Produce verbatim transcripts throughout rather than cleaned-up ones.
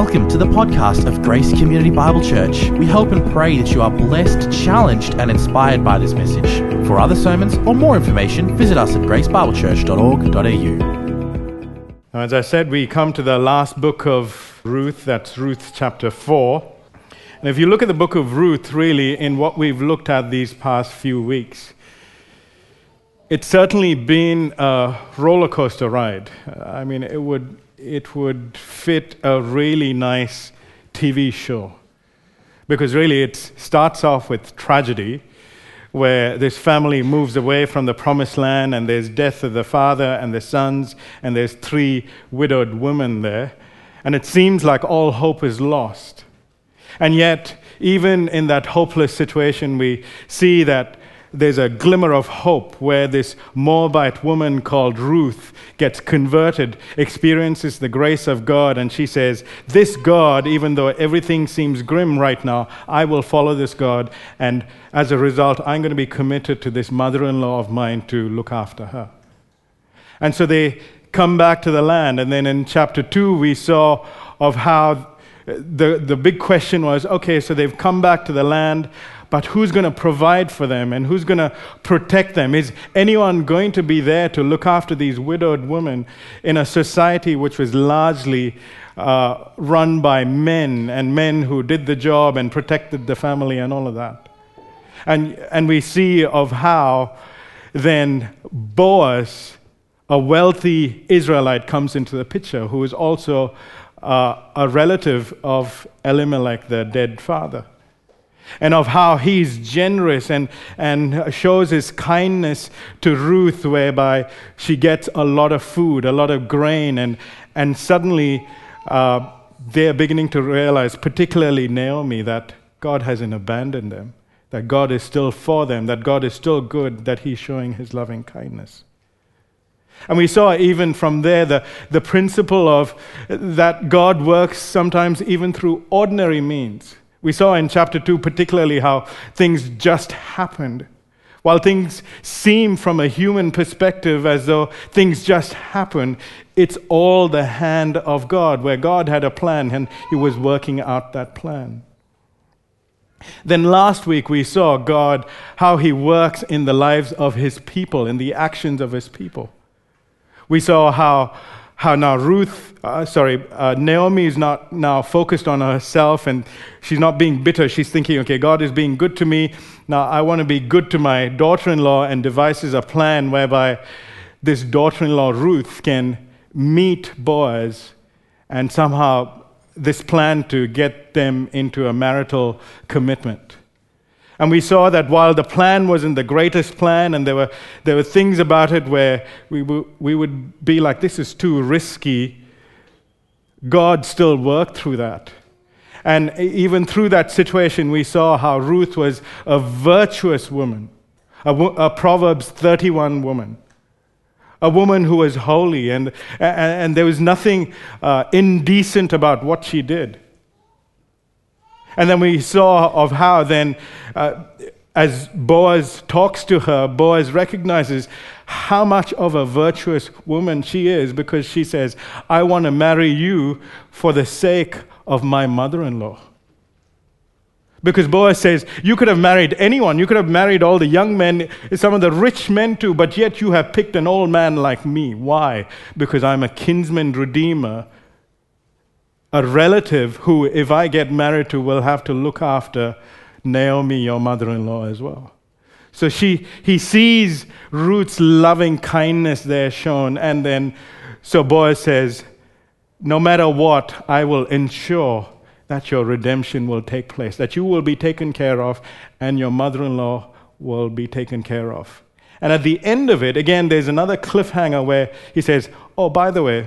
Welcome to the podcast of Grace Community Bible Church. We hope and pray that you are blessed, challenged, and inspired by this message. For other sermons or more information, visit us at grace bible church dot org dot a u. As I said, we come to the last book of Ruth, that's Ruth chapter four. And if you look at the book of Ruth, really, in what we've looked at these past few weeks, it's certainly been a roller coaster ride. I mean, it would it would fit a really nice T V show. Because really it starts off with tragedy, where this family moves away from the promised land, and there's death of the father and the sons, and there's three widowed women there. And it seems like all hope is lost. And yet, even in that hopeless situation, we see that there's a glimmer of hope where this Moabite woman called Ruth gets converted, experiences the grace of God, and she says, this God, even though everything seems grim right now, I will follow this God, and as a result, I'm going to be committed to this mother-in-law of mine to look after her. And so they come back to the land, and then in chapter two, we saw of how the, the big question was, okay, so they've come back to the land, but who's going to provide for them and who's going to protect them? Is anyone going to be there to look after these widowed women in a society which was largely uh, run by men and men who did the job and protected the family and all of that? And, and we see of how then Boaz, a wealthy Israelite, comes into the picture, who is also uh, a relative of Elimelech, the dead father. And of how he's generous and, and shows his kindness to Ruth, whereby she gets a lot of food, a lot of grain, and, and suddenly uh, they're beginning to realize, particularly Naomi, that God hasn't abandoned them, that God is still for them, that God is still good, that he's showing his loving kindness. And we saw even from there the, the principle of that God works sometimes even through ordinary means. We saw in chapter two particularly how things just happened. While things seem from a human perspective as though things just happen, it's all the hand of God, where God had a plan and he was working out that plan. Then last week we saw God, how he works in the lives of his people, in the actions of his people. We saw how How now Ruth, uh, sorry, uh, Naomi is not now focused on herself, and she's not being bitter. She's thinking, okay, God is being good to me. Now I want to be good to my daughter-in-law, and devises a plan whereby this daughter-in-law, Ruth, can meet Boaz, and somehow this plan to get them into a marital commitment. And we saw that while the plan wasn't the greatest plan, and there were there were things about it where we w- we would be like, this is too risky, God still worked through that. And even through that situation, we saw how Ruth was a virtuous woman, a, wo- a Proverbs thirty-one woman, a woman who was holy, and, and, and there was nothing uh, indecent about what she did. And then we saw of how then, uh, as Boaz talks to her, Boaz recognizes how much of a virtuous woman she is, because she says, I want to marry you for the sake of my mother-in-law. Because Boaz says, you could have married anyone. You could have married all the young men, some of the rich men too, but yet you have picked an old man like me. Why? Because I'm a kinsman redeemer, a relative who, if I get married to, will have to look after Naomi, your mother-in-law, as well. So she, he sees Ruth's loving kindness there shown, and then, so Boaz says, no matter what, I will ensure that your redemption will take place, that you will be taken care of, and your mother-in-law will be taken care of. And at the end of it, again, there's another cliffhanger where he says, oh, by the way,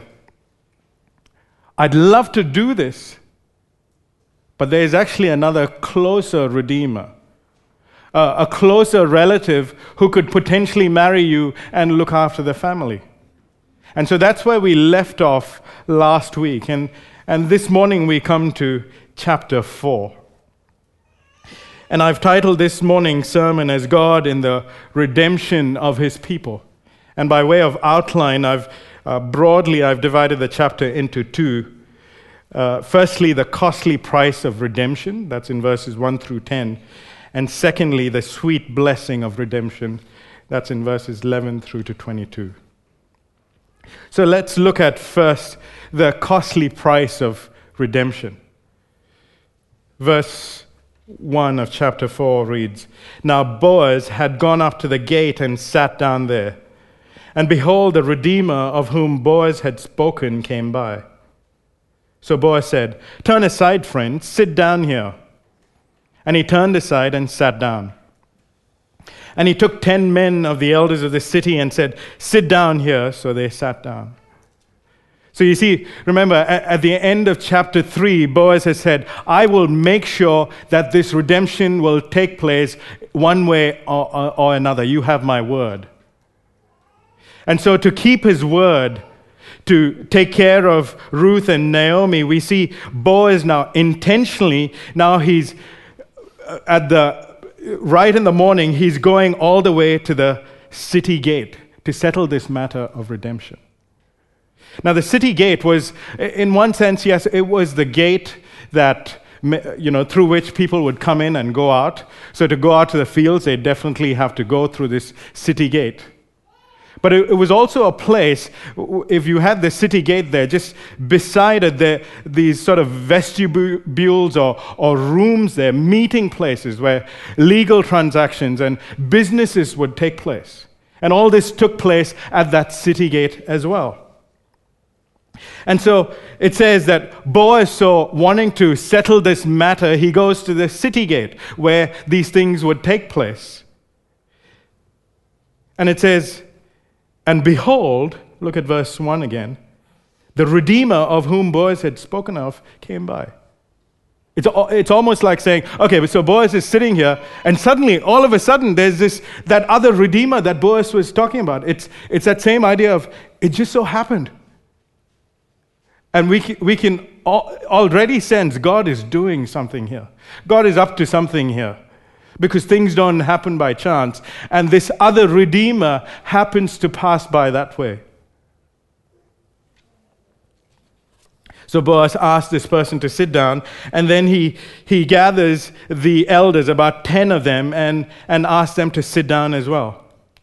I'd love to do this, but there's actually another closer redeemer, uh, a closer relative who could potentially marry you and look after the family. And so that's where we left off last week. And, and this morning we come to chapter four. And I've titled this morning's sermon as God in the Redemption of His People. And by way of outline, I've uh, broadly I've divided the chapter into two. Uh, firstly, the costly price of redemption, that's in verses one through ten. And secondly, the sweet blessing of redemption, that's in verses eleven through to twenty-two. So let's look at first the costly price of redemption. Verse one of chapter four reads, "Now Boaz had gone up to the gate and sat down there. And behold, the Redeemer of whom Boaz had spoken came by. So Boaz said, 'Turn aside, friend, sit down here.' And he turned aside and sat down. And he took ten men of the elders of the city and said, 'Sit down here.' So they sat down." So you see, remember, at the end of chapter three, Boaz has said, "I will make sure that this redemption will take place one way or, or, or another. You have my word." And so to keep his word, to take care of Ruth and Naomi, we see Boaz now intentionally, now he's at the, right in the morning, he's going all the way to the city gate to settle this matter of redemption. Now the city gate was, in one sense, yes, it was the gate that, you know, through which people would come in and go out. So to go out to the fields, they definitely have to go through this city gate. But it, it was also a place, if you had the city gate there, just beside it, there, these sort of vestibules or, or rooms there, meeting places where legal transactions and businesses would take place. And all this took place at that city gate as well. And so it says that Boaz, so wanting to settle this matter, he goes to the city gate where these things would take place. And it says, "And behold," look at verse one again, "the Redeemer of whom Boaz had spoken of came by." It's, it's almost like saying, okay, so Boaz is sitting here, and suddenly, all of a sudden, there's this, that other Redeemer that Boaz was talking about. It's, it's that same idea of, it just so happened. And we can, we can already sense God is doing something here. God is up to something here. Because things don't happen by chance. And this other Redeemer happens to pass by that way. So Boaz asked this person to sit down, and then he, he gathers the elders, about ten of them, and, and asks them to sit down as well.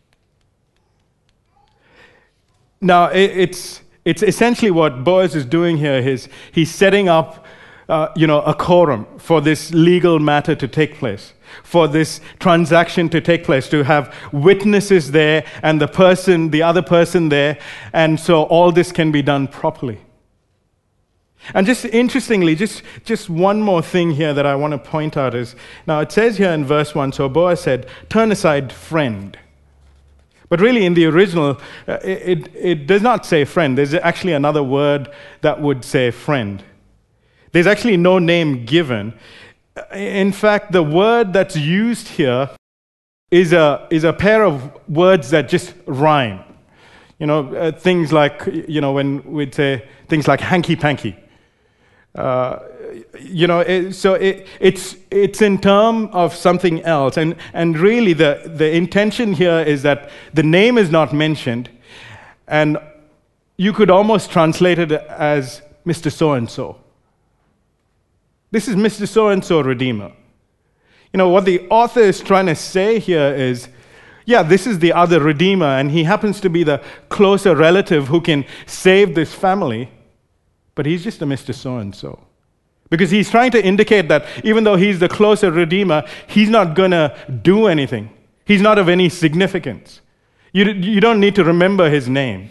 Now, it, it's... It's essentially what Boaz is doing here is he's setting up, uh, you know, a quorum for this legal matter to take place, for this transaction to take place, to have witnesses there and the person, the other person there, and so all this can be done properly. And just interestingly, just, just one more thing here that I want to point out is, now it says here in verse one, so Boaz said, "Turn aside, friend." But really, in the original, uh, it, it does not say friend. There's actually another word that would say friend. There's actually no name given. In fact, the word that's used here is a, is a pair of words that just rhyme. You know, uh, things like, you know, when we'd say things like hanky-panky. Uh, you know, it, so it, it's it's in terms of something else, and and really the the intention here is that the name is not mentioned, and you could almost translate it as Mister So-and-so. This is Mister So-and-so Redeemer. You know, what the author is trying to say here is, yeah, this is the other Redeemer, and he happens to be the closer relative who can save this family, but he's just a Mister So-and-so. Because he's trying to indicate that even though he's the closer Redeemer, he's not going to do anything. He's not of any significance. You, you don't need to remember his name.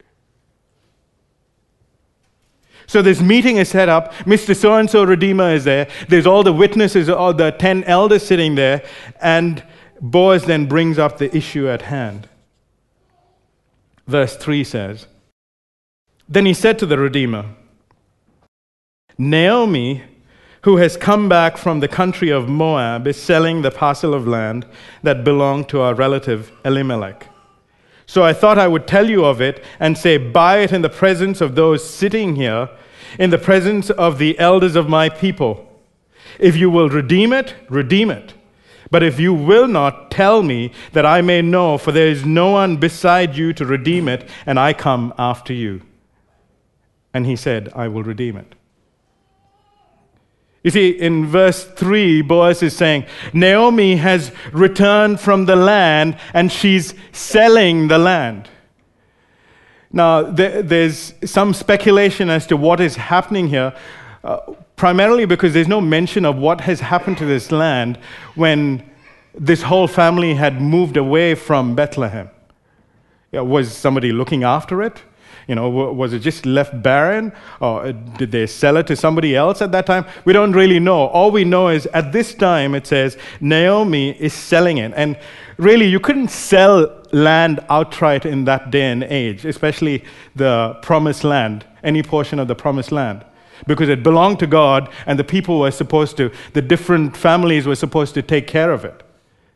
So this meeting is set up. Mister So-and-so Redeemer is there. There's all the witnesses, all the ten elders sitting there. And Boaz then brings up the issue at hand. Verse three says, "Then he said to the Redeemer, 'Naomi, who has come back from the country of Moab, is selling the parcel of land that belonged to our relative Elimelech. So I thought I would tell you of it and say, buy it in the presence of those sitting here, in the presence of the elders of my people. If you will redeem it, redeem it. But if you will not, tell me that I may know, for there is no one beside you to redeem it, and I come after you.' And he said, I will redeem it." You see, in verse three, Boaz is saying, Naomi has returned from the land and she's selling the land. Now, there, there's some speculation as to what is happening here, uh, primarily because there's no mention of what has happened to this land when this whole family had moved away from Bethlehem. Yeah, was somebody looking after it? You know, was it just left barren? Or did they sell it to somebody else at that time? We don't really know. All we know is at this time it says Naomi is selling it. And really, you couldn't sell land outright in that day and age, especially the promised land, any portion of the promised land, because it belonged to God and the people were supposed to, the different families were supposed to take care of it.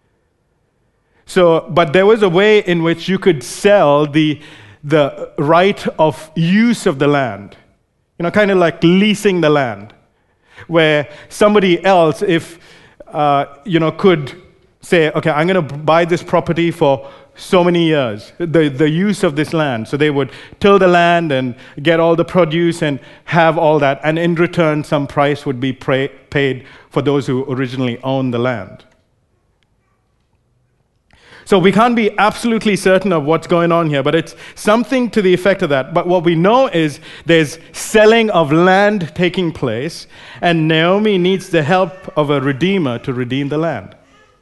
So, but there was a way in which you could sell the the right of use of the land, you know, kind of like leasing the land, where somebody else, if, uh, you know, could say, okay, I'm going to buy this property for so many years, the, the use of this land. So they would till the land and get all the produce and have all that, and in return, some price would be pray, paid for those who originally owned the land. So we can't be absolutely certain of what's going on here, but it's something to the effect of that. But what we know is there's selling of land taking place, and Naomi needs the help of a redeemer to redeem the land.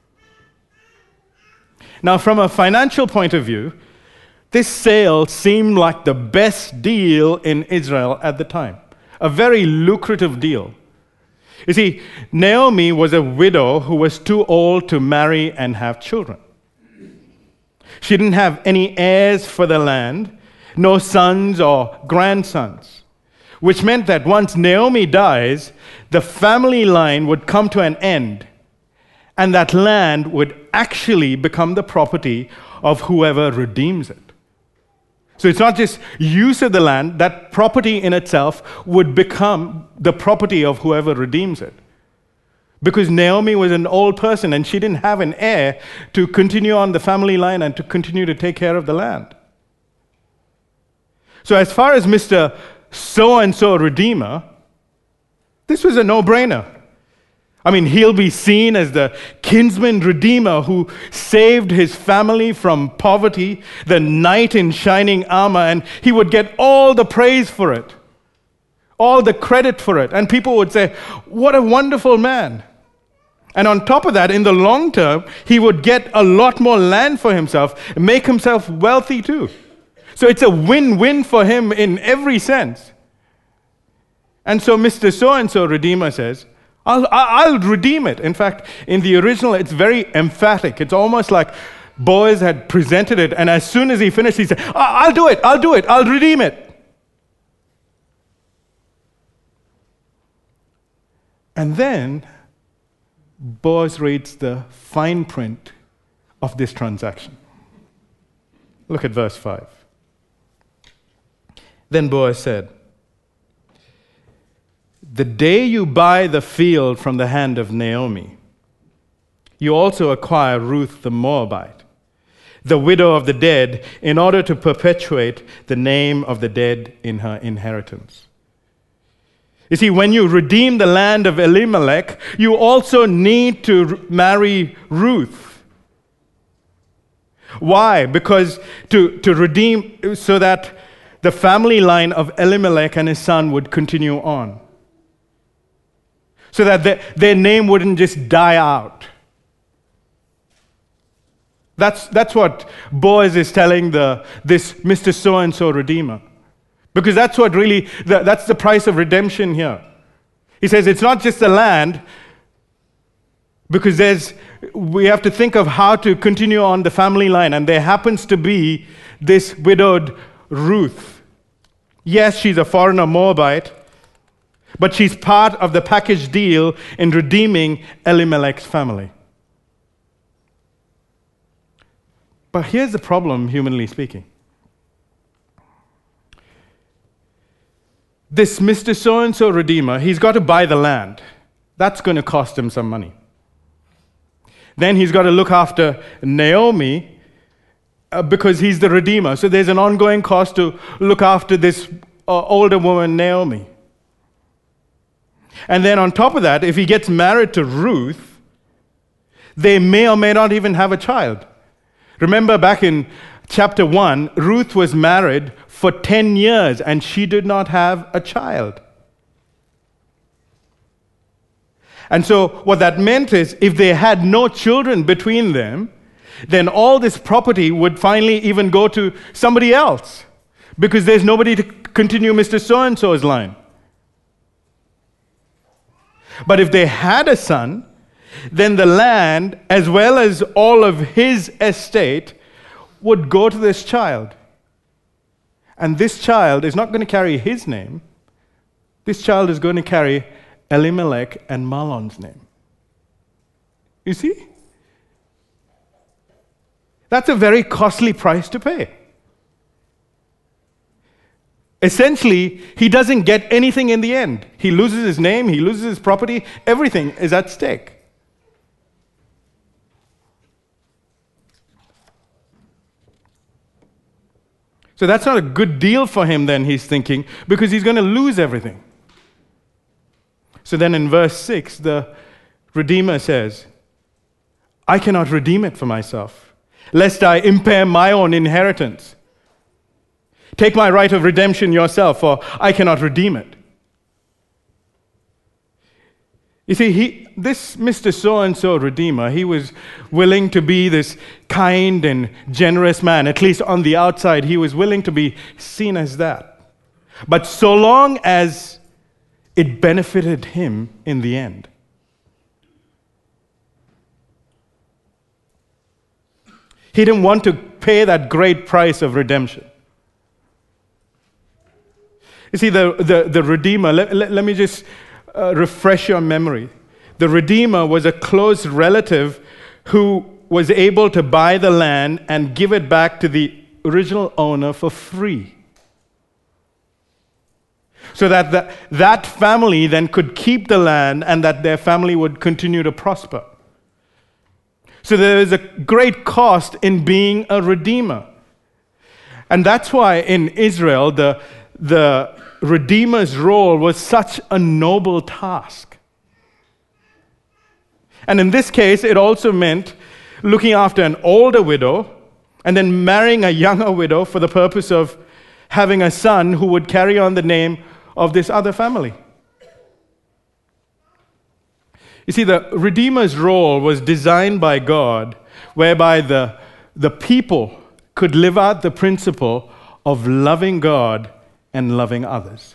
Now, from a financial point of view, this sale seemed like the best deal in Israel at the time, a very lucrative deal. You see, Naomi was a widow who was too old to marry and have children. She didn't have any heirs for the land, no sons or grandsons, which meant that once Naomi dies, the family line would come to an end, and that land would actually become the property of whoever redeems it. So it's not just use of the land, that property in itself would become the property of whoever redeems it. Because Naomi was an old person and she didn't have an heir to continue on the family line and to continue to take care of the land. So as far as Mister So-and-so Redeemer, this was a no-brainer. I mean, he'll be seen as the kinsman redeemer who saved his family from poverty, the knight in shining armor, and he would get all the praise for it, all the credit for it. And people would say, what a wonderful man. And on top of that, in the long term, he would get a lot more land for himself, and make himself wealthy too. So it's a win-win for him in every sense. And so Mister So-and-so Redeemer says, I'll, I'll redeem it. In fact, in the original, it's very emphatic. It's almost like Boaz had presented it, and as soon as he finished, he said, I'll do it, I'll do it, I'll redeem it. And then Boaz reads the fine print of this transaction. Look at verse five. Then Boaz said, the day you buy the field from the hand of Naomi, you also acquire Ruth the Moabite, the widow of the dead, in order to perpetuate the name of the dead in her inheritance. You see, when you redeem the land of Elimelech, you also need to marry Ruth. Why? Because to, to redeem, so that the family line of Elimelech and his son would continue on. So that the, their name wouldn't just die out. That's, that's what Boaz is telling the, this Mister So-and-so Redeemer. Because that's what really, that's the price of redemption here. He says it's not just the land, because there's, we have to think of how to continue on the family line, and there happens to be this widowed Ruth. Yes, she's a foreigner Moabite, but she's part of the package deal in redeeming Elimelech's family. But here's the problem, humanly speaking. This Mister So-and-so Redeemer, he's got to buy the land. That's going to cost him some money. Then he's got to look after Naomi uh, because he's the Redeemer. So there's an ongoing cost to look after this uh, older woman, Naomi. And then on top of that, if he gets married to Ruth, they may or may not even have a child. Remember back in chapter one, Ruth was married for ten years and she did not have a child. And so what that meant is if they had no children between them, then all this property would finally even go to somebody else because there's nobody to continue Mister So-and-so's line. But if they had a son, then the land, as well as all of his estate, would go to this child. And this child is not going to carry his name. This child is going to carry Elimelech and Mahlon's name. You see? That's a very costly price to pay. Essentially, he doesn't get anything in the end. He loses his name, he loses his property, everything is at stake. So that's not a good deal for him then, he's thinking, because he's going to lose everything. So then in verse six, the Redeemer says, I cannot redeem it for myself, lest I impair my own inheritance. Take my right of redemption yourself, for I cannot redeem it. You see, he, this Mister So-and-so Redeemer, he was willing to be this kind and generous man. At least on the outside, he was willing to be seen as that. But so long as it benefited him in the end. He didn't want to pay that great price of redemption. You see, the, the, the Redeemer, let, let, let me just uh, refresh your memory. The Redeemer was a close relative who was able to buy the land and give it back to the original owner for free. So that the, that family then could keep the land and that their family would continue to prosper. So there is a great cost in being a redeemer. And that's why in Israel, the, the redeemer's role was such a noble task. And in this case, it also meant looking after an older widow and then marrying a younger widow for the purpose of having a son who would carry on the name of this other family. You see, the Redeemer's role was designed by God, whereby the, the people could live out the principle of loving God and loving others.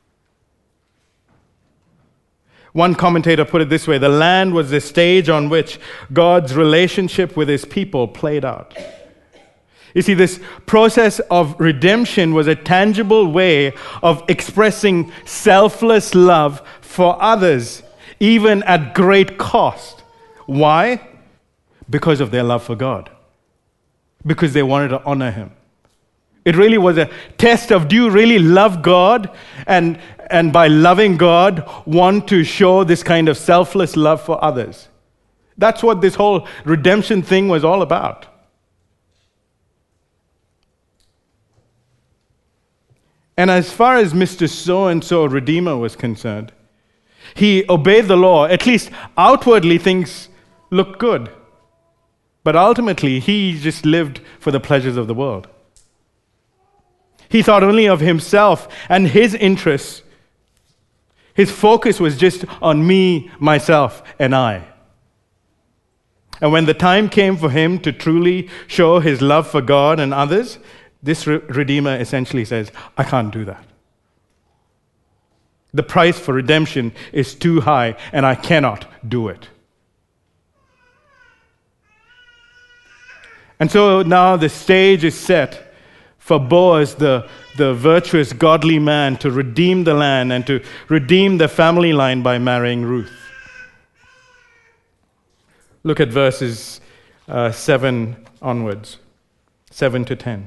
One commentator put it this way: the land was the stage on which God's relationship with his people played out. You see, this process of redemption was a tangible way of expressing selfless love for others, even at great cost. Why? Because of their love for God. Because they wanted to honor him. It really was a test of, do you really love God? And, and by loving God, want to show this kind of selfless love for others. That's what this whole redemption thing was all about. And as far as Mister So-and-so Redeemer was concerned, he obeyed the law. At least outwardly things looked good. But ultimately, he just lived for the pleasures of the world. He thought only of himself and his interests. His focus was just on me, myself, and I. And when the time came for him to truly show his love for God and others, this re- Redeemer essentially says, I can't do that. The price for redemption is too high, and I cannot do it. And so now the stage is set for Boaz, the, the virtuous, godly man, to redeem the land and to redeem the family line by marrying Ruth. Look at verses uh, seven onwards, seven to ten.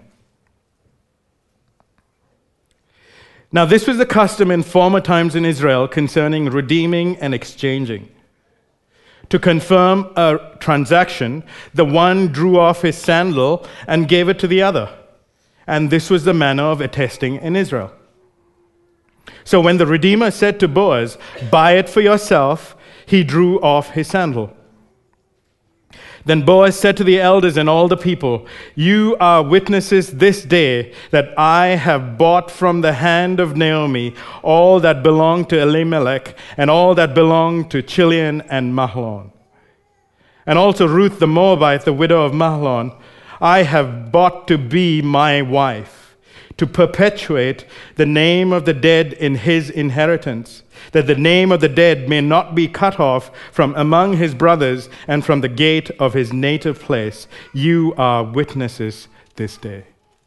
Now, this was the custom in former times in Israel concerning redeeming and exchanging. To confirm a transaction, the one drew off his sandal and gave it to the other. And this was the manner of attesting in Israel. So when the Redeemer said to Boaz, "Buy it for yourself," he drew off his sandal. Then Boaz said to the elders and all the people, "You are witnesses this day that I have bought from the hand of Naomi all that belonged to Elimelech and all that belonged to Chilion and Mahlon. And also Ruth the Moabite, the widow of Mahlon, I have bought to be my wife, to perpetuate the name of the dead in his inheritance, that the name of the dead may not be cut off from among his brothers and from the gate of his native place. You are witnesses this day."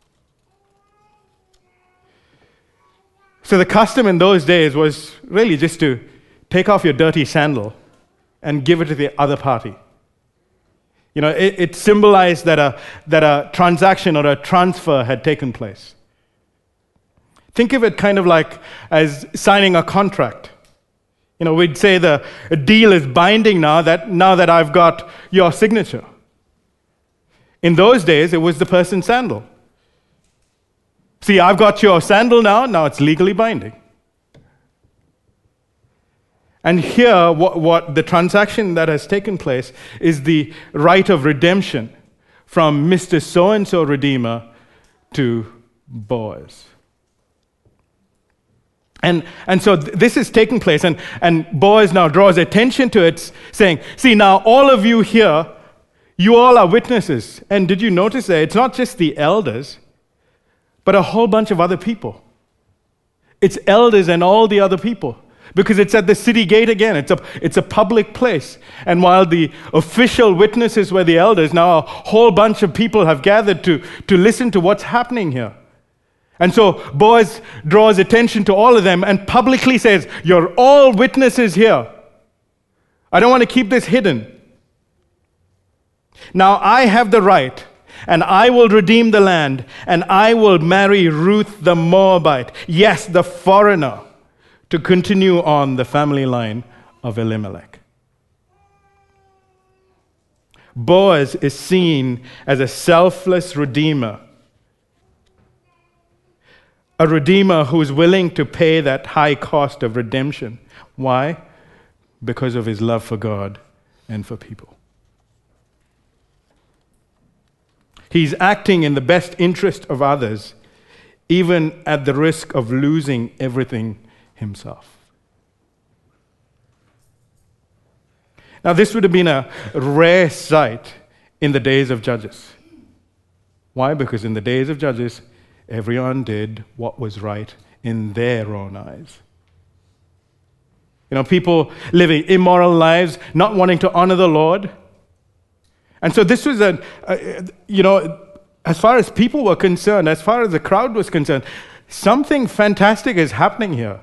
So the custom in those days was really just to take off your dirty sandal and give it to the other party. You know, it, it symbolized that a, that a transaction or a transfer had taken place. Think of it kind of like as signing a contract. You know, we'd say the deal is binding now that now that I've got your signature. In those days, it was the person's sandal. See, I've got your sandal now, now it's legally binding. And here, what, what the transaction that has taken place is the right of redemption from Mister So-and-so Redeemer to Boaz. And, and so th- this is taking place, and, and Boaz now draws attention to it, saying, "See, now all of you here, you all are witnesses." And did you notice that it's not just the elders, but a whole bunch of other people. It's elders and all the other people. Because it's at the city gate again. It's a, it's a public place. And while the official witnesses were the elders, now a whole bunch of people have gathered to, to listen to what's happening here. And so Boaz draws attention to all of them and publicly says, "You're all witnesses here. I don't want to keep this hidden. Now I have the right, and I will redeem the land, and I will marry Ruth the Moabite, yes, the foreigner, to continue on the family line of Elimelech." Boaz is seen as a selfless redeemer, a redeemer who is willing to pay that high cost of redemption. Why? Because of his love for God and for people. He's acting in the best interest of others, even at the risk of losing everything himself. Now, this would have been a rare sight in the days of Judges. Why? Because in the days of Judges, everyone did what was right in their own eyes. You know, people living immoral lives, not wanting to honor the Lord. And so this was a, a you know, as far as people were concerned, as far as the crowd was concerned, something fantastic is happening here.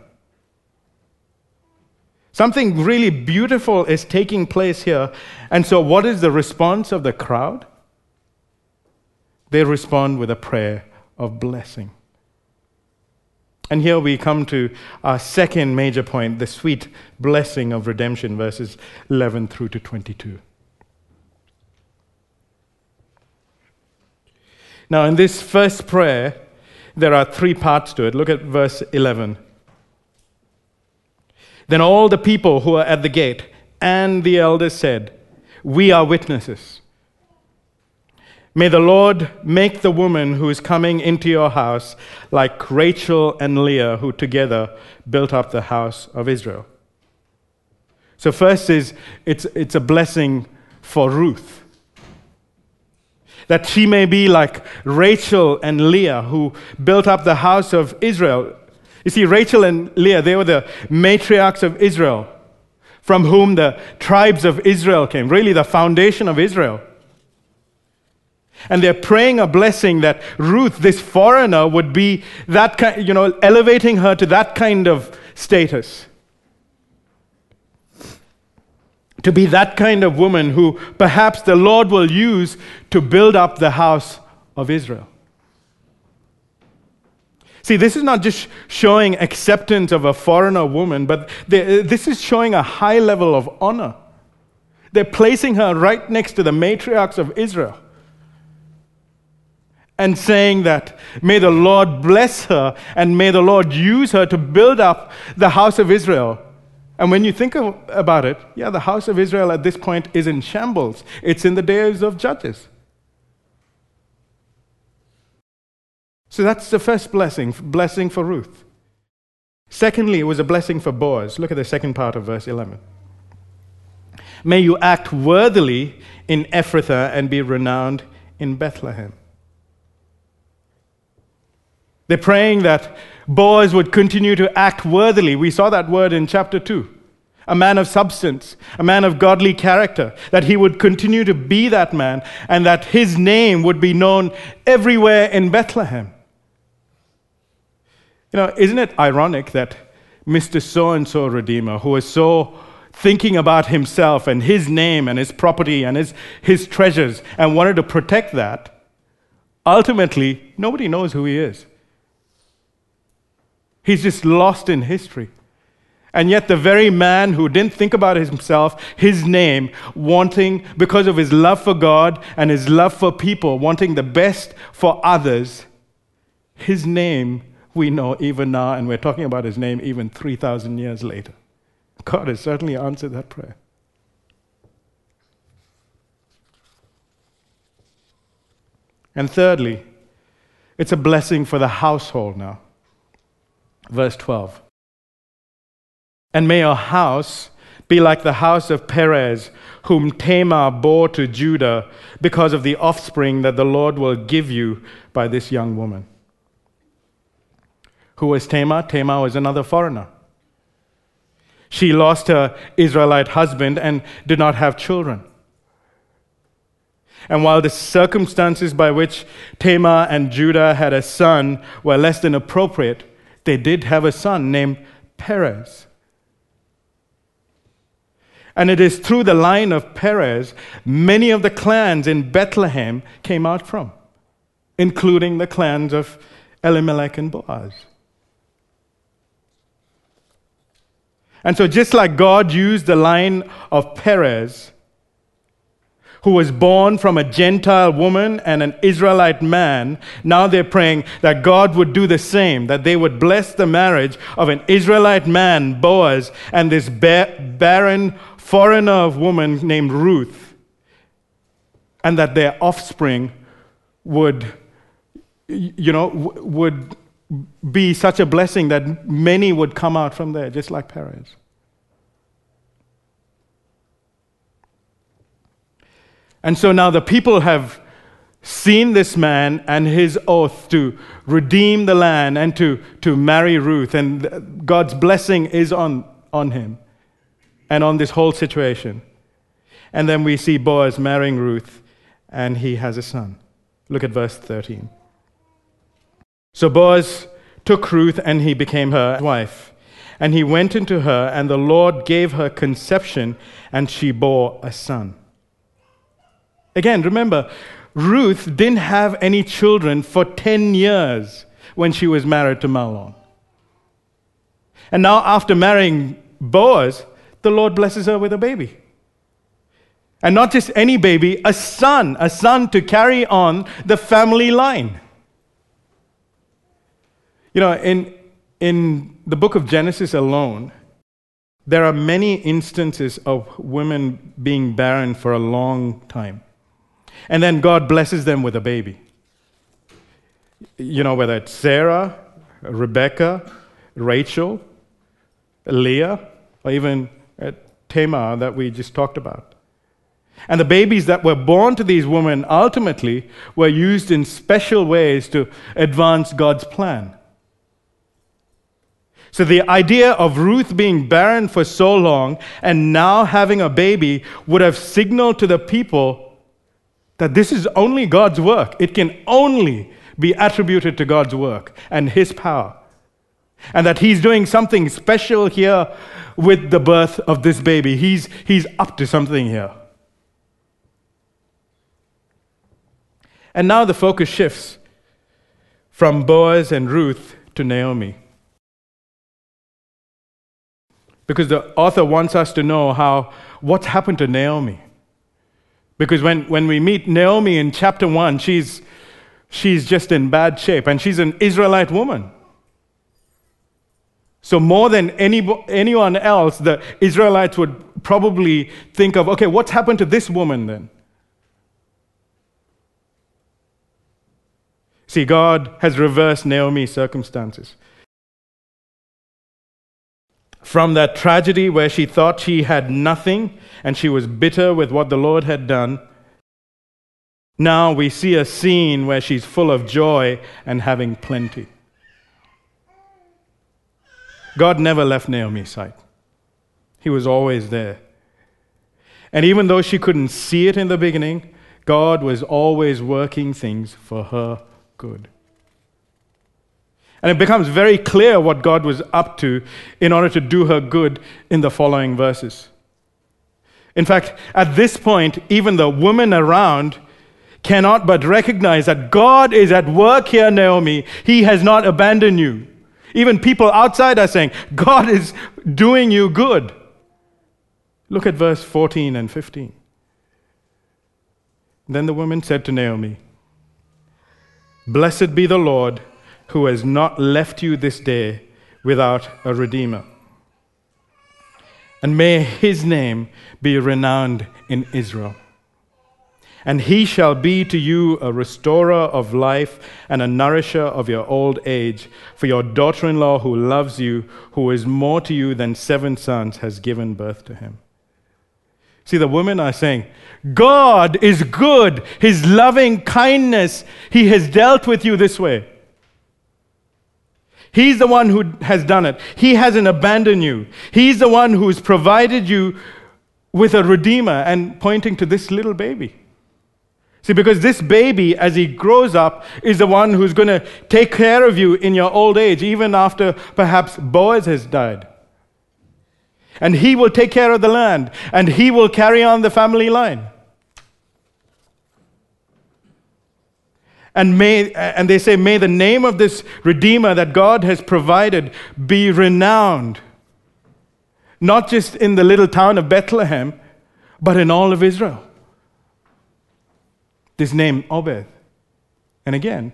Something really beautiful is taking place here. And so what is the response of the crowd? They respond with a prayer of blessing. And here we come to our second major point, the sweet blessing of redemption, verses eleven through to twenty-two. Now, in this first prayer, there are three parts to it. Look at verse eleven. Then all the people who were at the gate and the elders said, "We are witnesses. May the Lord make the woman who is coming into your house like Rachel and Leah, who together built up the house of Israel." So first is, it's, it's a blessing for Ruth. That she may be like Rachel and Leah, who built up the house of Israel. You see, Rachel and Leah, they were the matriarchs of Israel, from whom the tribes of Israel came, really the foundation of Israel. And they're praying a blessing that Ruth, this foreigner, would be that kind, you know, elevating her to that kind of status. To be that kind of woman who perhaps the Lord will use to build up the house of Israel. See, this is not just showing acceptance of a foreigner woman, but they, this is showing a high level of honor. They're placing her right next to the matriarchs of Israel. and saying that may the Lord bless her and may the Lord use her to build up the house of Israel. And when you think of, about it, yeah, the house of Israel at this point is in shambles. It's in the days of Judges. So that's the first blessing, blessing for Ruth. Secondly, it was a blessing for Boaz. Look at the second part of verse eleven. May you act worthily in Ephrathah and be renowned in Bethlehem. They're praying that Boaz would continue to act worthily. We saw that word in chapter two. A man of substance, a man of godly character, that he would continue to be that man and that his name would be known everywhere in Bethlehem. You know, isn't it ironic that Mister So-and-so Redeemer, who is so thinking about himself and his name and his property and his, his treasures and wanted to protect that, ultimately, nobody knows who he is. He's just lost in history. And yet the very man who didn't think about himself, his name, wanting, because of his love for God and his love for people, wanting the best for others, his name we know even now, and we're talking about his name even three thousand years later. God has certainly answered that prayer. And thirdly, it's a blessing for the household now. Verse twelve. And may your house be like the house of Perez, whom Tamar bore to Judah, because of the offspring that the Lord will give you by this young woman. Who was Tamar? Tamar was another foreigner. She lost her Israelite husband and did not have children. And while the circumstances by which Tamar and Judah had a son were less than appropriate, they did have a son named Perez. And it is through the line of Perez many of the clans in Bethlehem came out from, including the clans of Elimelech and Boaz. And so just like God used the line of Perez, who was born from a Gentile woman and an Israelite man, now they're praying that God would do the same, that they would bless the marriage of an Israelite man, Boaz, and this bar- barren foreigner of woman named Ruth, and that their offspring would, you know, w- would be such a blessing that many would come out from there, just like Perez. And so now the people have seen this man and his oath to redeem the land and to, to marry Ruth, and God's blessing is on, on him and on this whole situation. And then we see Boaz marrying Ruth, and he has a son. Look at verse thirteen. So Boaz took Ruth, and he became her wife. And he went into her, and the Lord gave her conception, and she bore a son. Again, remember, Ruth didn't have any children for ten years when she was married to Mahlon. And now after marrying Boaz, the Lord blesses her with a baby. And not just any baby, a son, a son to carry on the family line. You know, in, in the book of Genesis alone, there are many instances of women being barren for a long time. And then God blesses them with a baby. You know, whether it's Sarah, Rebecca, Rachel, Leah, or even Tamar that we just talked about. And the babies that were born to these women ultimately were used in special ways to advance God's plan. So the idea of Ruth being barren for so long and now having a baby would have signaled to the people that this is only God's work. It can only be attributed to God's work and His power. And that He's doing something special here with the birth of this baby. He's, he's up to something here. And now the focus shifts from Boaz and Ruth to Naomi. Because the author wants us to know how what's happened to Naomi. Because when, when we meet Naomi in chapter one, she's she's just in bad shape, and she's an Israelite woman. So more than any, anyone else, the Israelites would probably think of, okay, what's happened to this woman then? See, God has reversed Naomi's circumstances. From that tragedy where she thought she had nothing and she was bitter with what the Lord had done, now we see a scene where she's full of joy and having plenty. God never left Naomi's side. He was always there. And even though she couldn't see it in the beginning, God was always working things for her good. And it becomes very clear what God was up to in order to do her good in the following verses. In fact, at this point, even the women around cannot but recognize that God is at work here, Naomi. He has not abandoned you. Even people outside are saying, God is doing you good. Look at verse fourteen and fifteen. Then the woman said to Naomi, "Blessed be the Lord, who has not left you this day without a redeemer. And may his name be renowned in Israel. And he shall be to you a restorer of life and a nourisher of your old age. For your daughter-in-law who loves you, who is more to you than seven sons, has given birth to him." See, the women are saying, God is good. His loving kindness, he has dealt with you this way. He's the one who has done it. He hasn't abandoned you. He's the one who's provided you with a redeemer, and pointing to this little baby. See, because this baby, as he grows up, is the one who's going to take care of you in your old age, even after perhaps Boaz has died. And he will take care of the land, and he will carry on the family line. And may, and they say, may the name of this Redeemer that God has provided be renowned, not just in the little town of Bethlehem, but in all of Israel. This name, Obed. And again,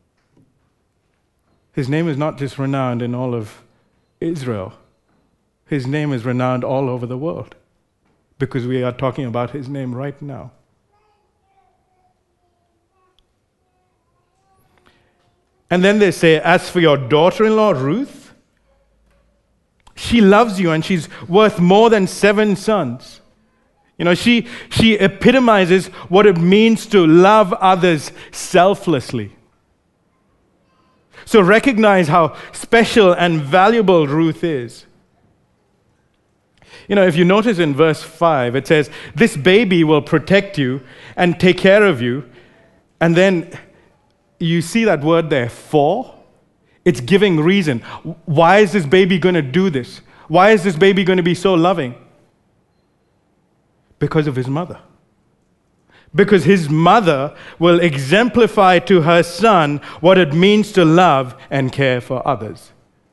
his name is not just renowned in all of Israel. His name is renowned all over the world, because we are talking about his name right now. And then they say, as for your daughter-in-law, Ruth, she loves you and she's worth more than seven sons. You know, she, she epitomizes what it means to love others selflessly. So recognize how special and valuable Ruth is. You know, if you notice in verse five, it says, this baby will protect you and take care of you. And then you see that word there, for. It's giving reason. Why is this baby going to do this? Why is this baby going to be so loving? Because of his mother. Because his mother will exemplify to her son what it means to love and care for others.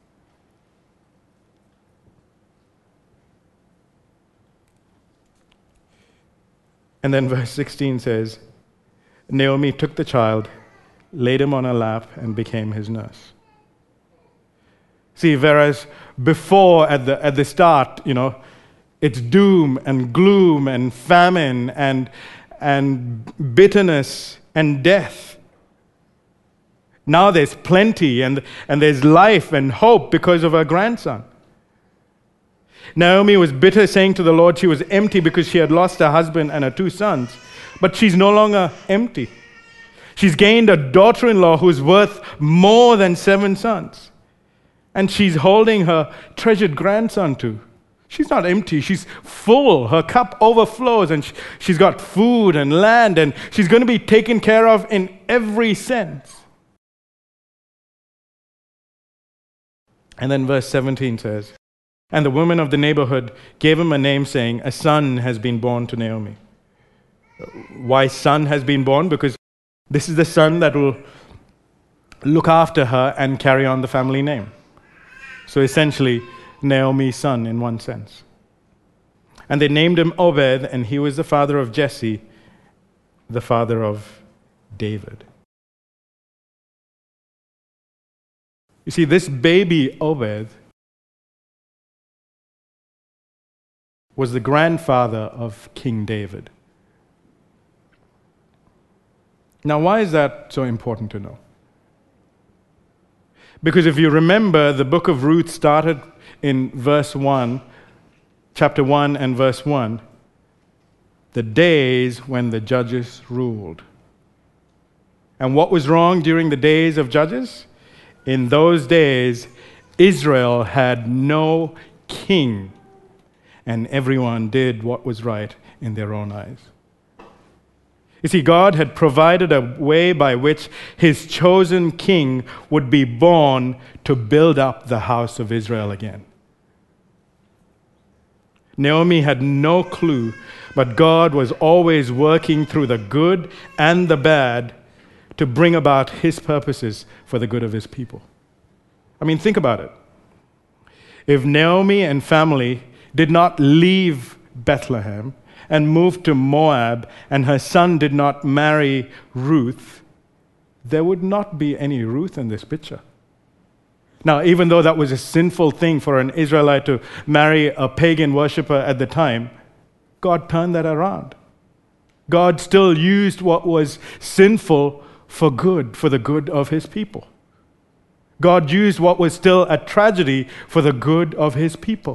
And then verse sixteen says, Naomi took the child, laid him on her lap, and became his nurse. See, whereas before at the at the start, you know, it's doom and gloom and famine and and bitterness and death. Now there's plenty and, and there's life and hope because of her grandson. Naomi was bitter, saying to the Lord she was empty because she had lost her husband and her two sons. But she's no longer empty. She's gained a daughter-in-law who's worth more than seven sons. And she's holding her treasured grandson too. She's not empty. She's full. Her cup overflows, and she, she's got food and land, and she's going to be taken care of in every sense. And then verse seventeen says, and the women of the neighborhood gave him a name, saying, a son has been born to Naomi. Why son has been born? Because this is the son that will look after her and carry on the family name. So essentially, Naomi's son in one sense. And they named him Obed, and he was the father of Jesse, the father of David. You see, this baby Obed was the grandfather of King David. Now, why is that so important to know? Because if you remember, the book of Ruth started in verse one, chapter one and verse one, the days when the judges ruled. And what was wrong during the days of judges? In those days, Israel had no king, and everyone did what was right in their own eyes. You see, God had provided a way by which his chosen king would be born to build up the house of Israel again. Naomi had no clue, but God was always working through the good and the bad to bring about his purposes for the good of his people. I mean, think about it. If Naomi and family did not leave Bethlehem and moved to Moab, and her son did not marry Ruth, there would not be any Ruth in this picture. Now, even though that was a sinful thing for an Israelite to marry a pagan worshiper at the time, God turned that around. God still used what was sinful for good, for the good of his people. God used what was still a tragedy for the good of his people.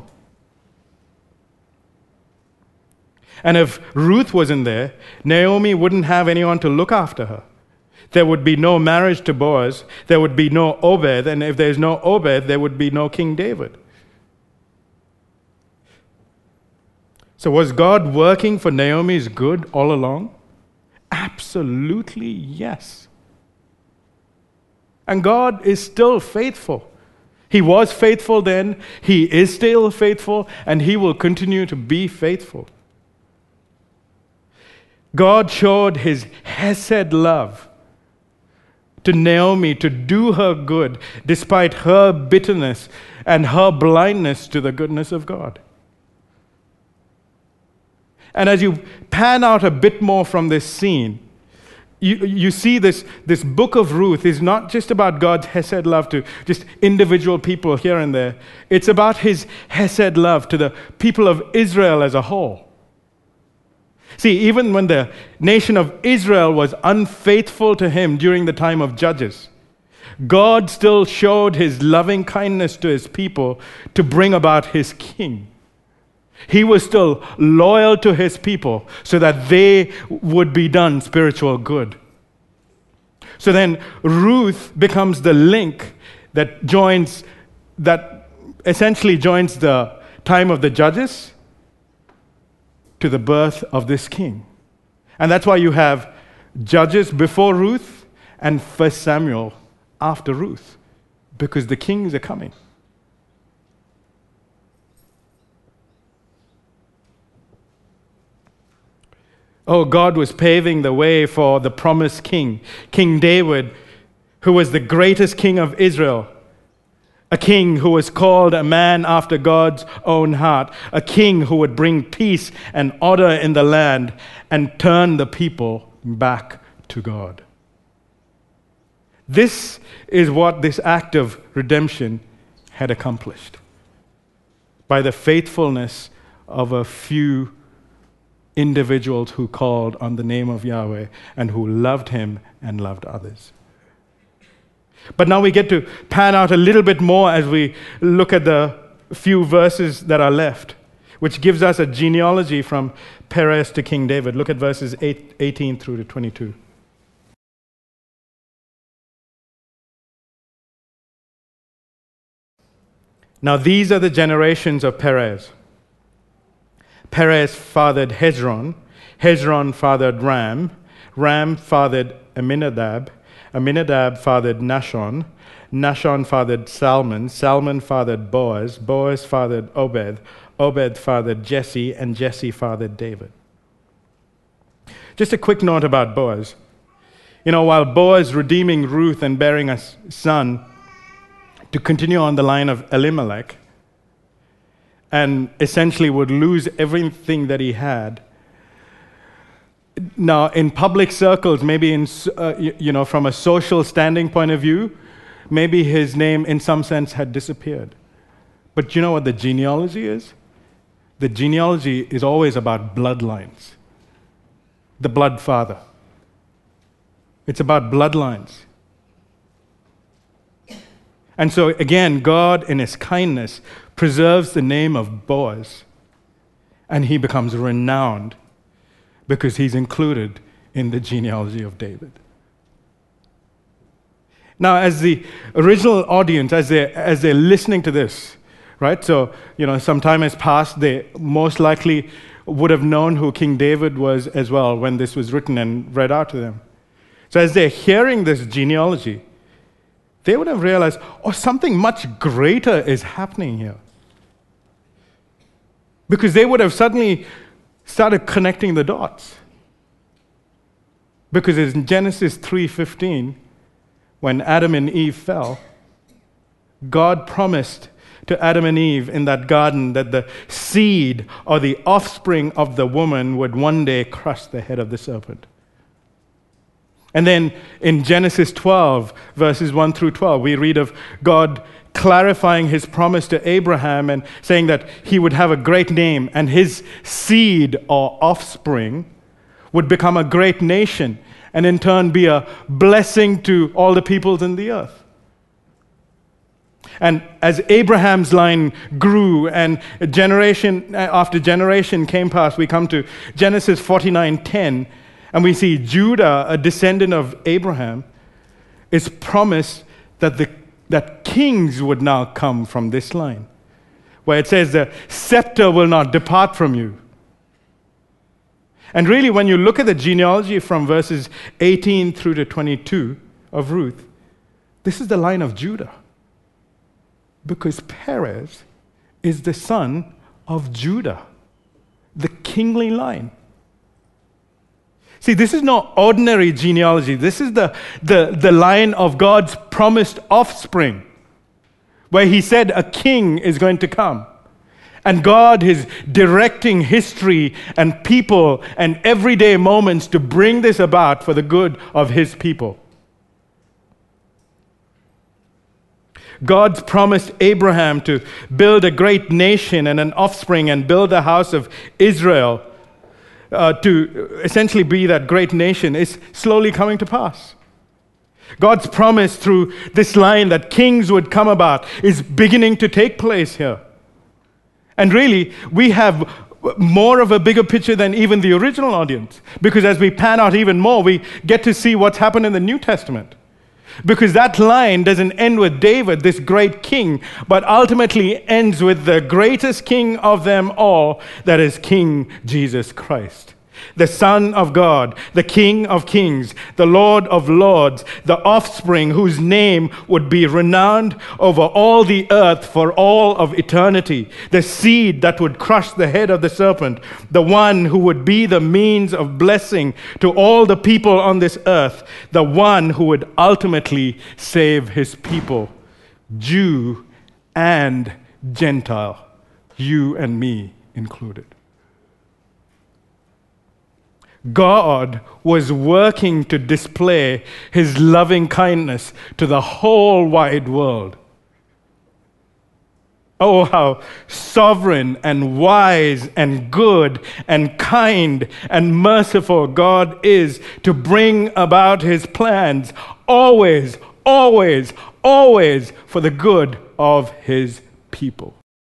And if Ruth wasn't there, Naomi wouldn't have anyone to look after her. There would be no marriage to Boaz. There would be no Obed. And if there's no Obed, there would be no King David. So was God working for Naomi's good all along? Absolutely yes. And God is still faithful. He was faithful then, he is still faithful, and he will continue to be faithful. God showed his hesed love to Naomi to do her good despite her bitterness and her blindness to the goodness of God. And as you pan out a bit more from this scene, you, you see this, this book of Ruth is not just about God's hesed love to just individual people here and there. It's about his hesed love to the people of Israel as a whole. See, even when the nation of Israel was unfaithful to him during the time of Judges, God still showed his loving kindness to his people to bring about his king. He was still loyal to his people so that they would be done spiritual good. So then Ruth becomes the link that joins, that essentially joins the time of the Judges to the birth of this king. And that's why you have Judges before Ruth and First Samuel after Ruth, because the kings are coming. Oh, God was paving the way for the promised king, King David, who was the greatest king of Israel. A king who was called a man after God's own heart. A king who would bring peace and order in the land and turn the people back to God. This is what this act of redemption had accomplished by the faithfulness of a few individuals who called on the name of Yahweh and who loved him and loved others. But now we get to pan out a little bit more as we look at the few verses that are left, which gives us a genealogy from Perez to King David. Look at verses eight, eighteen through to twenty-two. Now these are the generations of Perez. Perez fathered Hezron. Hezron fathered Ram. Ram fathered Aminadab. Aminadab fathered Nahshon. Nahshon fathered Salmon. Salmon fathered Boaz. Boaz fathered Obed. Obed fathered Jesse. And Jesse fathered David. Just a quick note about Boaz. You know, while Boaz redeeming Ruth and bearing a son to continue on the line of Elimelech, and essentially would lose everything that he had. Now, in public circles, maybe in uh, you know, from a social standing point of view, maybe his name in some sense had disappeared. But you know what the genealogy is? The genealogy is always about bloodlines. The blood father. It's about bloodlines. And so again, God in his kindness preserves the name of Boaz, and he becomes renowned because he's included in the genealogy of David. Now, as the original audience, as they're, as they're listening to this, right, so, you know, some time has passed, they most likely would have known who King David was as well when this was written and read out to them. So as they're hearing this genealogy, they would have realized, oh, something much greater is happening here. Because they would have suddenly started connecting the dots. Because in Genesis three fifteen, when Adam and Eve fell, God promised to Adam and Eve in that garden that the seed or the offspring of the woman would one day crush the head of the serpent. And then in Genesis twelve, verses one through twelve, we read of God clarifying his promise to Abraham and saying that he would have a great name and his seed or offspring would become a great nation and in turn be a blessing to all the peoples in the earth. And as Abraham's line grew and generation after generation came past, we come to Genesis forty-nine ten, and we see Judah, a descendant of Abraham, is promised that the that kings would now come from this line, where it says the scepter will not depart from you. And really, when you look at the genealogy from verses eighteen through to twenty-two of Ruth, this is the line of Judah. Because Perez is the son of Judah, the kingly line. See, this is not ordinary genealogy. This is the, the, the line of God's promised offspring, where he said a king is going to come. And God is directing history and people and everyday moments to bring this about for the good of his people. God's promised Abraham to build a great nation and an offspring and build the house of Israel uh, to essentially be that great nation is slowly coming to pass. God's promise through this line that kings would come about is beginning to take place here. And really, we have more of a bigger picture than even the original audience, because as we pan out even more, we get to see what's happened in the New Testament. Because that line doesn't end with David, this great king, but ultimately ends with the greatest king of them all, that is King Jesus Christ. The Son of God, the King of kings, the Lord of lords, the offspring whose name would be renowned over all the earth for all of eternity, the seed that would crush the head of the serpent, the one who would be the means of blessing to all the people on this earth, the one who would ultimately save his people, Jew and Gentile, you and me included. God was working to display his loving kindness to the whole wide world. Oh, how sovereign and wise and good and kind and merciful God is to bring about his plans, always, always, always for the good of his people.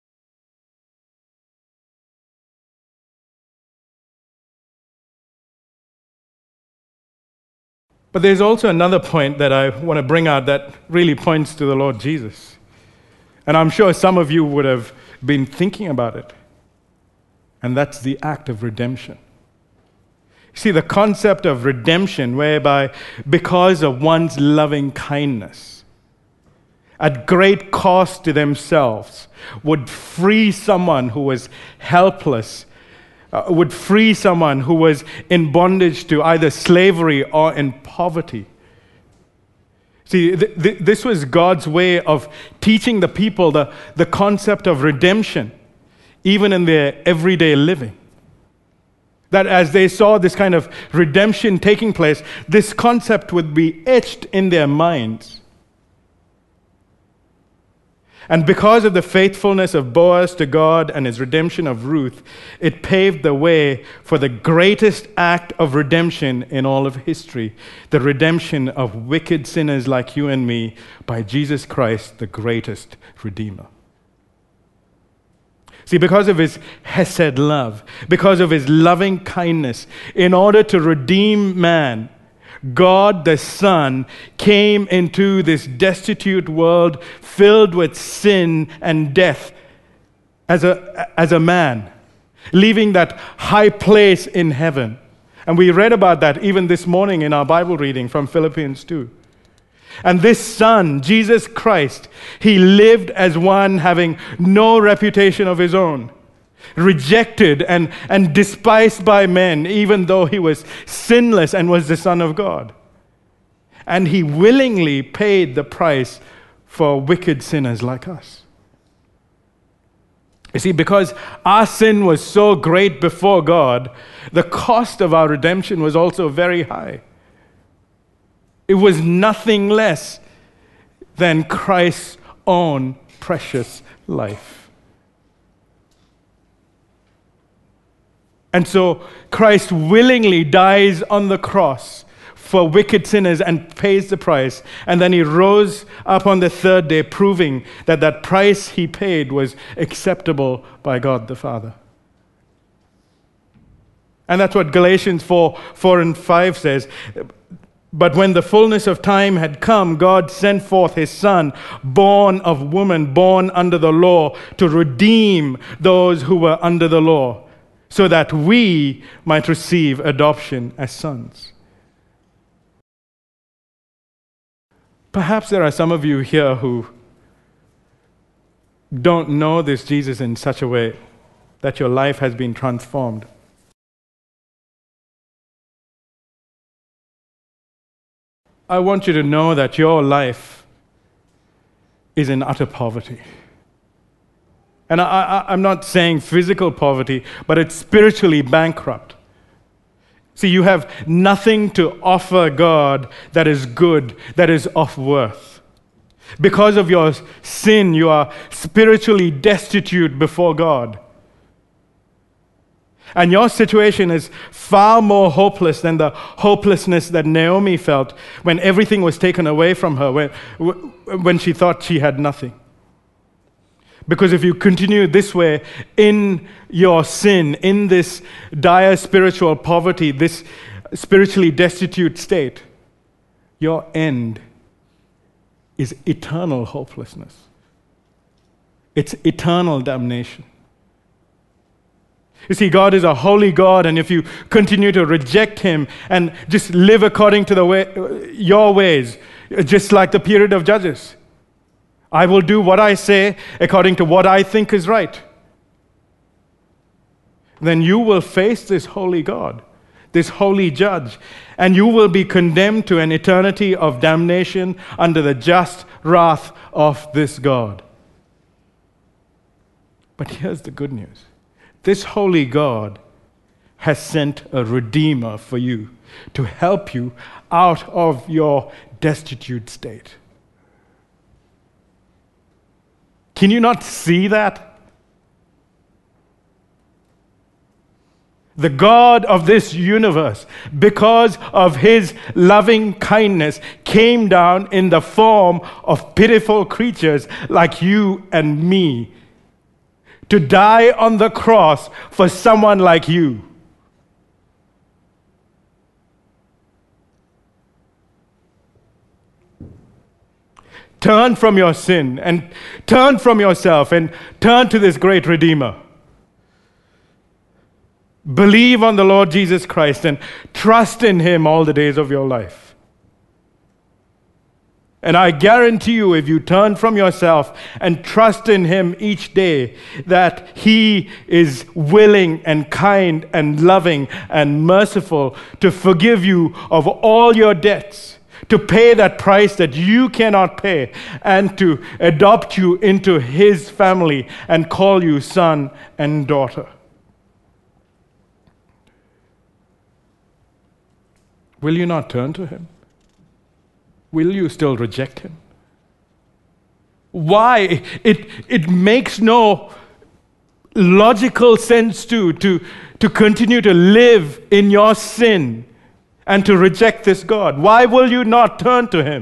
But there's also another point that I want to bring out that really points to the Lord Jesus. And I'm sure some of you would have been thinking about it. And that's the act of redemption. See, the concept of redemption, whereby because of one's loving kindness, at great cost to themselves, would free someone who was helpless, Uh, would free someone who was in bondage to either slavery or in poverty. See, th- th- this was God's way of teaching the people the, the concept of redemption, even in their everyday living. That as they saw this kind of redemption taking place, this concept would be etched in their minds. And because of the faithfulness of Boaz to God and his redemption of Ruth, it paved the way for the greatest act of redemption in all of history, the redemption of wicked sinners like you and me by Jesus Christ, the greatest Redeemer. See, because of his hesed love, because of his loving kindness, in order to redeem man, God the Son came into this destitute world filled with sin and death as a, as a man, leaving that high place in heaven. And we read about that even this morning in our Bible reading from Philippians two. And this Son, Jesus Christ, he lived as one having no reputation of his own, rejected and, and despised by men, even though he was sinless and was the Son of God. And he willingly paid the price for wicked sinners like us. You see, because our sin was so great before God, the cost of our redemption was also very high. It was nothing less than Christ's own precious life. And so Christ willingly dies on the cross for wicked sinners and pays the price. And then he rose up on the third day, proving that that price he paid was acceptable by God the Father. And that's what Galatians four, four and five says. But when the fullness of time had come, God sent forth his Son, born of woman, born under the law, to redeem those who were under the law, so that we might receive adoption as sons. Perhaps there are some of you here who don't know this Jesus in such a way that your life has been transformed. I want you to know that your life is in utter poverty. And I, I, I'm not saying physical poverty, but it's spiritually bankrupt. See, you have nothing to offer God that is good, that is of worth. Because of your sin, you are spiritually destitute before God. And your situation is far more hopeless than the hopelessness that Naomi felt when everything was taken away from her, when, when she thought she had nothing. Because if you continue this way in your sin, in this dire spiritual poverty, this spiritually destitute state, your end is eternal hopelessness. It's eternal damnation. You see, God is a holy God, and if you continue to reject him and just live according to the way, your ways, just like the period of Judges, I will do what I say according to what I think is right, then you will face this holy God, this holy judge, and you will be condemned to an eternity of damnation under the just wrath of this God. But here's the good news. This holy God has sent a Redeemer for you to help you out of your destitute state. Can you not see that? The God of this universe, because of his loving kindness, came down in the form of pitiful creatures like you and me, to die on the cross for someone like you. Turn from your sin and turn from yourself and turn to this great Redeemer. Believe on the Lord Jesus Christ and trust in him all the days of your life. And I guarantee you, if you turn from yourself and trust in him each day, that he is willing and kind and loving and merciful to forgive you of all your debts, to pay that price that you cannot pay, and to adopt you into his family and call you son and daughter. Will you not turn to him? Will you still reject him? Why? It, it makes no logical sense to, to, to continue to live in your sin and to reject this God. Why will you not turn to Him?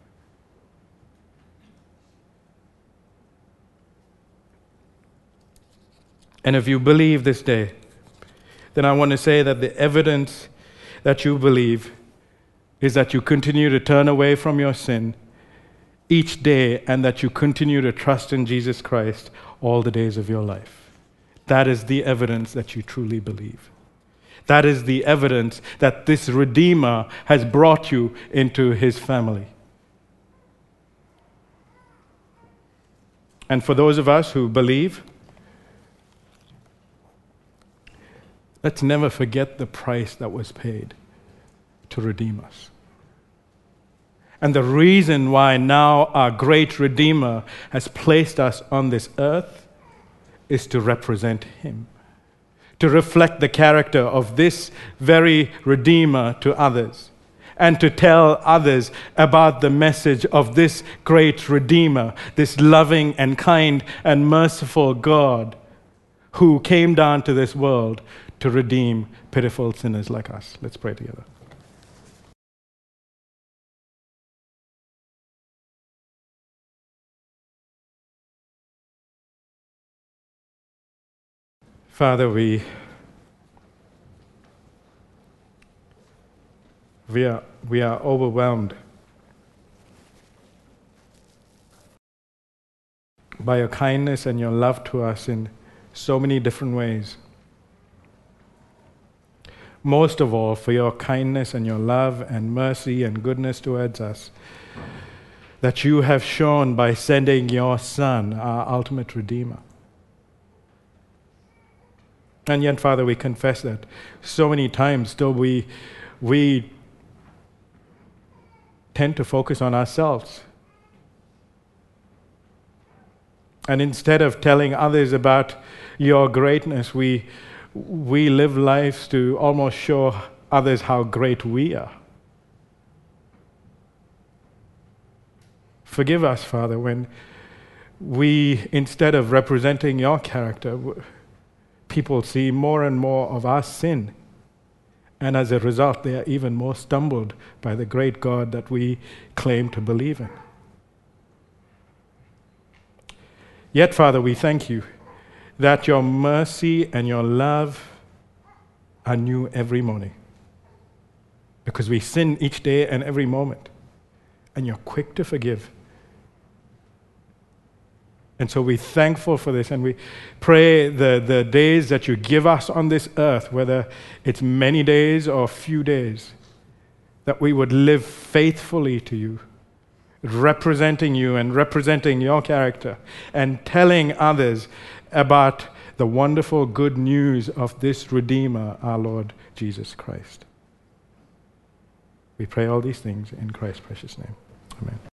And if you believe this day, then I want to say that the evidence that you believe is that you continue to turn away from your sin each day and that you continue to trust in Jesus Christ all the days of your life. That is the evidence that you truly believe. That is the evidence that this Redeemer has brought you into His family. And for those of us who believe, let's never forget the price that was paid to redeem us. And the reason why now our great Redeemer has placed us on this earth is to represent Him, to reflect the character of this very Redeemer to others, and to tell others about the message of this great Redeemer, this loving and kind and merciful God who came down to this world to redeem pitiful sinners like us. Let's pray together. Father, we, we, are, we are overwhelmed by your kindness and your love to us in so many different ways. Most of all, for your kindness and your love and mercy and goodness towards us that you have shown by sending your Son, our ultimate Redeemer. And yet, Father, we confess that so many times still we, we tend to focus on ourselves. And instead of telling others about your greatness, we, we live lives to almost show others how great we are. Forgive us, Father, when we, instead of representing your character, people see more and more of our sin. And as a result, they are even more stumbled by the great God that we claim to believe in. Yet, Father, we thank you that your mercy and your love are new every morning. Because we sin each day and every moment. And you're quick to forgive. And so we're thankful for this, and we pray the, the days that you give us on this earth, whether it's many days or few days, that we would live faithfully to you, representing you and representing your character, and telling others about the wonderful good news of this Redeemer, our Lord Jesus Christ. We pray all these things in Christ's precious name. Amen.